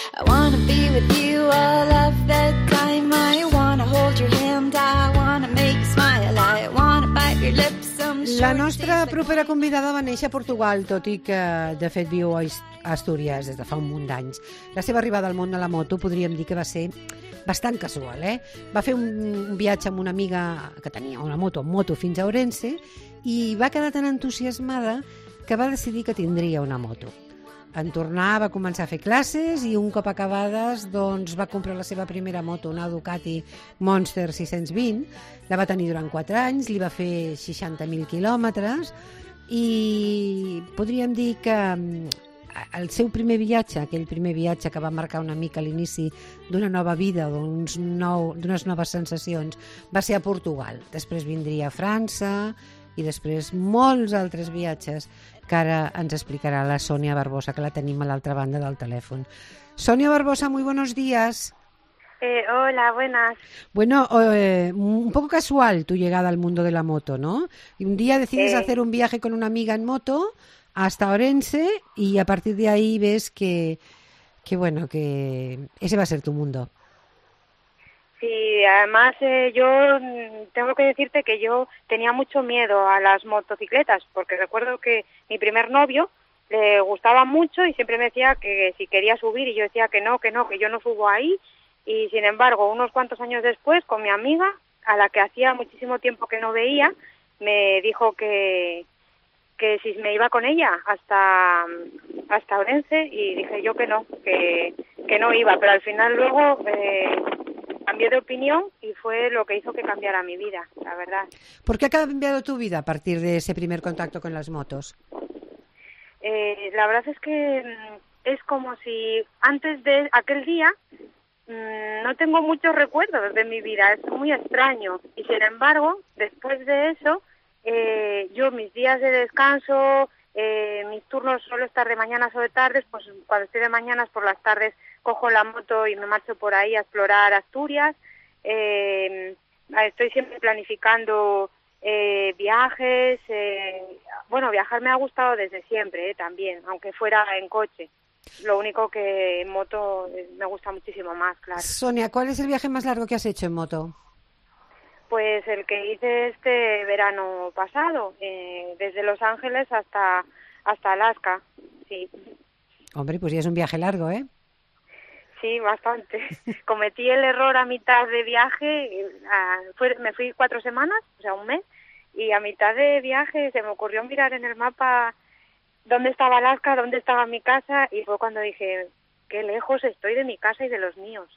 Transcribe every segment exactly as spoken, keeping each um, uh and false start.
I wanna be with you all of the time. I wanna hold your hand, I wanna make you smile, I wanna bite your lips. La nostra propera convidada va néixer a Portugal, tot i que de fet viu a Astúries des de fa un munt d'anys. La seva arribada al món de la moto podríem dir que va ser bastant casual, eh? Va fer un viatge amb una amiga que tenia una moto, en moto fins a Ourense, i va quedar tan entusiasmada que va decidir que tindria una moto. En tornar va començar a fer classes i un cop acabades doncs, va comprar la seva primera moto, una Ducati Monster sis-cents vint. La va tenir durant quatre anys, li va fer seixanta mil quilòmetres i podríem dir que el seu primer viatge, aquell primer viatge que va marcar una mica l'inici d'una nova vida, d'unes nou, d'unes noves sensacions, va ser a Portugal. Després vindria a França i després molts altres viatges que ara ens explicarà la Sonia Barbosa, que la tenim a l'altra banda del telèfon. Sonia Barbosa, muy buenos días. Eh, hola, buenas. Bueno, eh, un poco casual tu llegada al mundo de la moto, ¿no? Y un día decides eh... hacer un viaje con una amiga en moto hasta Ourense y a partir de ahí ves que, que bueno, que ese va a ser tu mundo. Sí, además eh, yo tengo que decirte que yo tenía mucho miedo a las motocicletas, porque recuerdo que mi primer novio le gustaba mucho y siempre me decía que si quería subir y yo decía que no, que no, que yo no subo ahí. Y sin embargo, unos cuantos años después, con mi amiga, a la que hacía muchísimo tiempo que no veía, me dijo que, que si me iba con ella hasta, hasta Ourense, y dije yo que no, que, que no iba, pero al final luego eh, cambié de opinión y fue lo que hizo que cambiara mi vida, la verdad. ¿Por qué ha cambiado tu vida a partir de ese primer contacto con las motos? Eh, la verdad es que es como si antes de aquel día mmm, no tengo muchos recuerdos de mi vida, es muy extraño. Y sin embargo, después de eso, eh, yo mis días de descanso, eh, mis turnos suelo estar de mañanas o de tardes, pues cuando estoy de mañanas por las tardes cojo la moto y me marcho por ahí a explorar Asturias. Eh, estoy siempre planificando eh, viajes. Eh, bueno, viajar me ha gustado desde siempre, eh, también, aunque fuera en coche. Lo único que en moto eh, me gusta muchísimo más, claro. Sonia, ¿cuál es el viaje más largo que has hecho en moto? Pues el que hice este verano pasado, eh, desde Los Ángeles hasta, hasta Alaska, sí. Hombre, pues ya es un viaje largo, ¿eh? Sí, bastante. Cometí el error a mitad de viaje, a, fue, me fui cuatro semanas, o sea, un mes, y a mitad de viaje se me ocurrió mirar en el mapa dónde estaba Alaska, dónde estaba mi casa, y fue cuando dije, qué lejos estoy de mi casa y de los míos.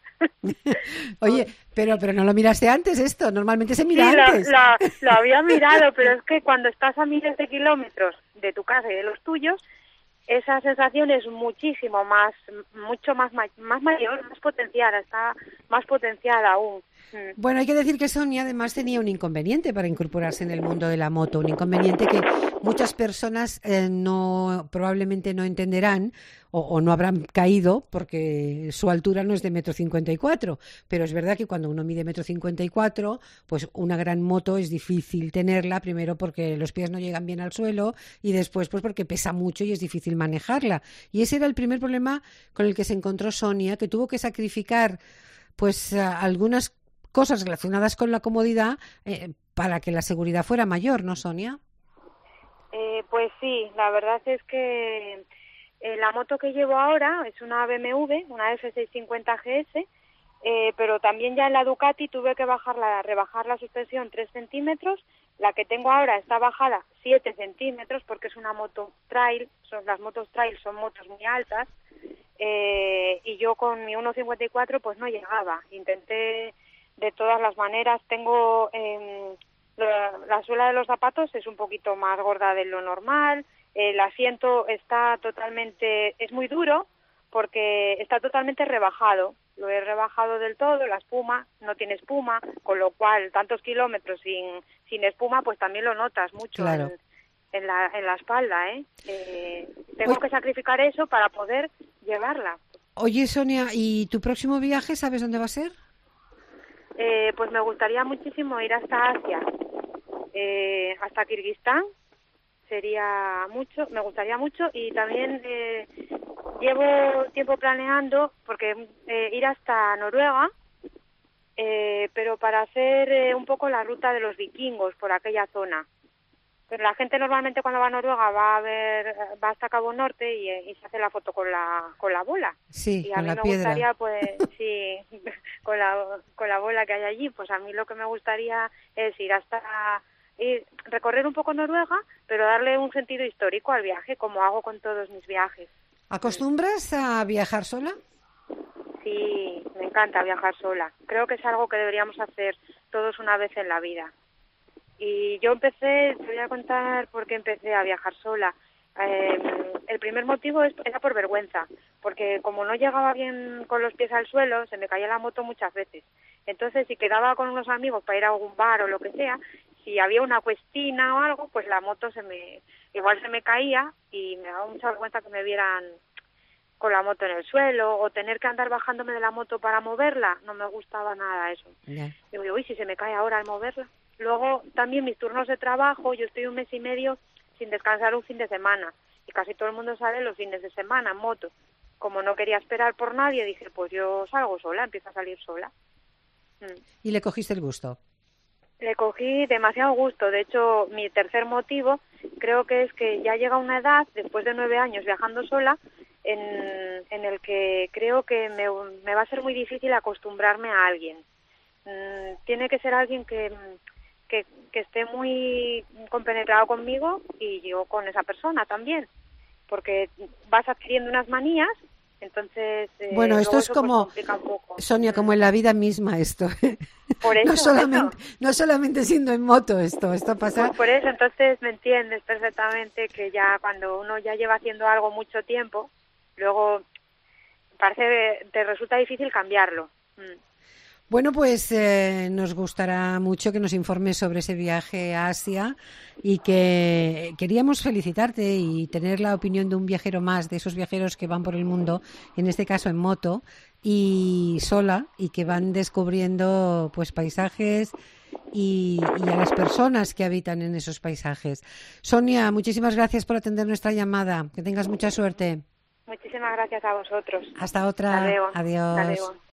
Oye, pero pero no lo miraste antes esto, normalmente se mira sí, antes. Lo, lo, lo había mirado, pero es que cuando estás a miles de kilómetros de tu casa y de los tuyos, esa sensación es muchísimo más, mucho más, más mayor, más potenciada, está más potenciada aún. Bueno, hay que decir que Sonia además tenía un inconveniente para incorporarse en el mundo de la moto, un inconveniente que muchas personas eh, no probablemente no entenderán o, o no habrán caído porque su altura no es de metro cincuenta y cuatro, pero es verdad que cuando uno mide metro cincuenta y cuatro, pues una gran moto es difícil tenerla, primero porque los pies no llegan bien al suelo y después pues porque pesa mucho y es difícil manejarla. Y ese era el primer problema con el que se encontró Sonia, que tuvo que sacrificar pues algunas cosas relacionadas con la comodidad eh, para que la seguridad fuera mayor, ¿no, Sonia? Eh, pues sí, la verdad es que eh, la moto que llevo ahora es una B M W, una F seiscientos cincuenta G S, eh, pero también ya en la Ducati tuve que bajarla, rebajar la suspensión tres centímetros. La que tengo ahora está bajada siete centímetros porque es una moto trail, son, las motos trail son motos muy altas, eh, y yo con mi uno cincuenta y cuatro pues no llegaba. Intenté de todas las maneras, tengo eh, la, la suela de los zapatos es un poquito más gorda de lo normal, el asiento está totalmente, es muy duro porque está totalmente rebajado, lo he rebajado del todo, la espuma no tiene espuma, con lo cual tantos kilómetros sin, sin espuma pues también lo notas mucho. Claro. en, en, la, en la espalda, ¿eh? eh tengo Oye. que sacrificar eso para poder llevarla. Oye, Sonia, ¿y tu próximo viaje sabes dónde va a ser? Eh, pues me gustaría muchísimo ir hasta Asia, eh, hasta Kirguistán, sería mucho, me gustaría mucho, y también eh, llevo tiempo planeando porque eh, ir hasta Noruega, eh, pero para hacer eh, un poco la ruta de los vikingos por aquella zona. Pero la gente normalmente cuando va a Noruega va a ver, va hasta Cabo Norte y, y se hace la foto con la con la bola. Sí, y a con mí la me piedra. gustaría, pues, sí, con la con la bola que hay allí, pues a mí lo que me gustaría es ir hasta ir, recorrer un poco Noruega, pero darle un sentido histórico al viaje, como hago con todos mis viajes. ¿Acostumbras a viajar sola? Sí, me encanta viajar sola. Creo que es algo que deberíamos hacer todos una vez en la vida. Y yo empecé, te voy a contar por qué empecé a viajar sola. Eh, el primer motivo es, era por vergüenza, porque como no llegaba bien con los pies al suelo, se me caía la moto muchas veces. Entonces, si quedaba con unos amigos para ir a algún bar o lo que sea, si había una cuestina o algo, pues la moto se me igual se me caía y me daba mucha vergüenza que me vieran con la moto en el suelo o tener que andar bajándome de la moto para moverla. No me gustaba nada eso. Yeah. Digo, uy, si se me cae ahora al moverla. Luego, también mis turnos de trabajo, yo estoy un mes y medio sin descansar un fin de semana. Y casi todo el mundo sale los fines de semana en moto. Como no quería esperar por nadie, dije, pues yo salgo sola, empiezo a salir sola. Mm. ¿Y le cogiste el gusto? Le cogí demasiado gusto. De hecho, mi tercer motivo creo que es que ya llega una edad, después de nueve años viajando sola, en, en el que creo que me, me va a ser muy difícil acostumbrarme a alguien. Mm, tiene que ser alguien que... Que, que esté muy compenetrado conmigo y yo con esa persona también, porque vas adquiriendo unas manías, entonces eh, bueno, esto es eso, como, pues, complica un poco. Sonia, como en la vida misma esto. Por eso, no, solamente, eso. no solamente siendo en moto esto, esto pasa... Pues por eso, entonces me entiendes perfectamente que ya cuando uno ya lleva haciendo algo mucho tiempo, luego parece te resulta difícil cambiarlo. Mm. Bueno, pues eh, nos gustará mucho que nos informes sobre ese viaje a Asia y que queríamos felicitarte y tener la opinión de un viajero más, de esos viajeros que van por el mundo, en este caso en moto y sola, y que van descubriendo pues paisajes y, y a las personas que habitan en esos paisajes. Sonia, muchísimas gracias por atender nuestra llamada. Que tengas mucha suerte. Muchísimas gracias a vosotros. Hasta otra. Hasta luego. Adiós. Hasta luego.